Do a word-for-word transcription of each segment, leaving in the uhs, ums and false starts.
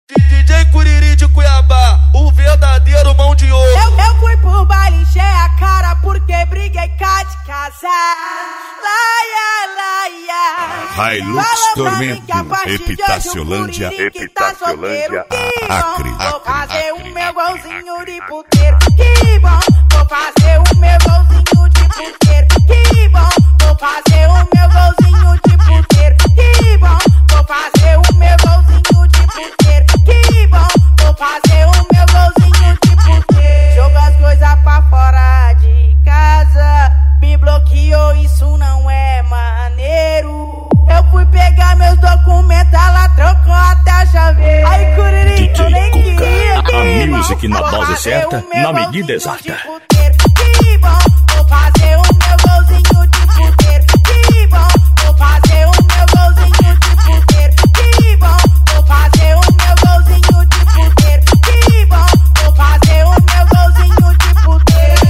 D J Curiri de Cuiabá, o verdadeiro mão de ouro. Eu, eu fui pro baile, encher a cara porque briguei cá de casa. Laia, laia. Hilux Tormento, Epitaciolândia, Epitaciolândia, Acre. Vou fazer o meu golzinho de puteiro. Que bom, vou fazer o meu golzinho de puteiro. Que bom, vou fazer o meu golzinho de puteiro. Que bom, vou fazer o meu golzinho de puteiro. Que bom, vou fazer o meu golzinho de puteiro. Jogo as coisas pra fora de casa, me bloqueou, isso não é maneiro. Eu fui pegar meus documentos, ela trocou até a chave. Ai, Curiri, eu nem queria. A music na dose certa, na medida exata. Que bom, vou fazer o meu golzinho de puteiro. Que bom, vou fazer o meu golzinho de puteiro. Que bom, vou fazer o meu golzinho de puteiro. Que bom, vou fazer o meu golzinho de puteiro.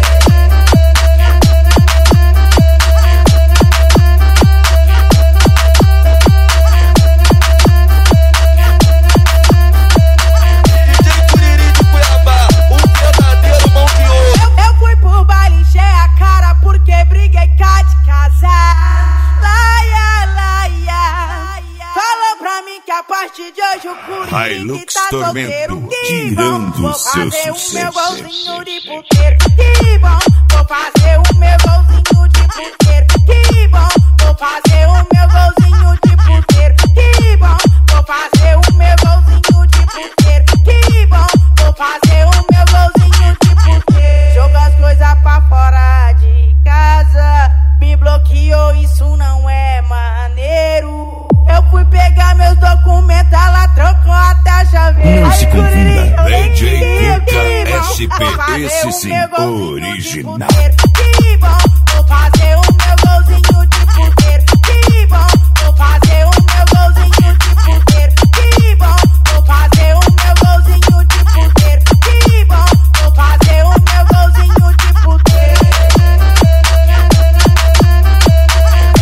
D J Curiri de Cuiabá, o verdadeiro mão de ouro. Eu, eu fui pro baile, encher a cara porque briguei cá de casa. Laia, laia. Fala pra mim que a partir de hoje o Curiri Hilux tá Tormento, solteiro. Que tirando bom, vou o seu fazer o sucesso. meu golzinho de puteiro. Que bom, vou fazer o meu golzinho de puteiro. Que bom, vou fazer o meu golzinho de puteiro. Que bom, vou fazer o meu golzinho de puteiro. Que bom, vou fazer o meu golzinho de puteiro. Jogo as coisas pra fora de casa, me bloqueou, isso não é maneiro. Eu fui pegar meus documentos, ela trocou até a chave. Não Ai, se Curiri, confunda, eu nem D J queria. Cuca Que bom, S P, vou fazer esse o sim, meu golzinho de original. puteiro. Que bom, vou fazer o meu golzinho de puteiro. Que bom, vou fazer o meu golzinho de puteiro. Que bom, vou fazer o meu golzinho de puteiro. Que bom, vou fazer o meu golzinho de puteiro.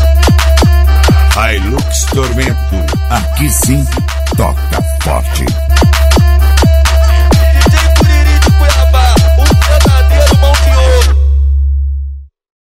Hilux Tormento, aqui sim, toca forte.